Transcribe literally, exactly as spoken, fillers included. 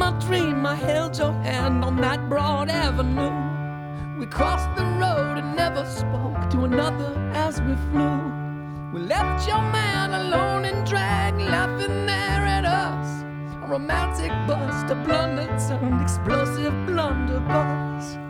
my dream, I held your hand on that broad avenue. We crossed the road and never spoke to another as we flew. We left your man alone in drag, laughing there at us. A romantic bust, a blunder turned explosive blunderbuss.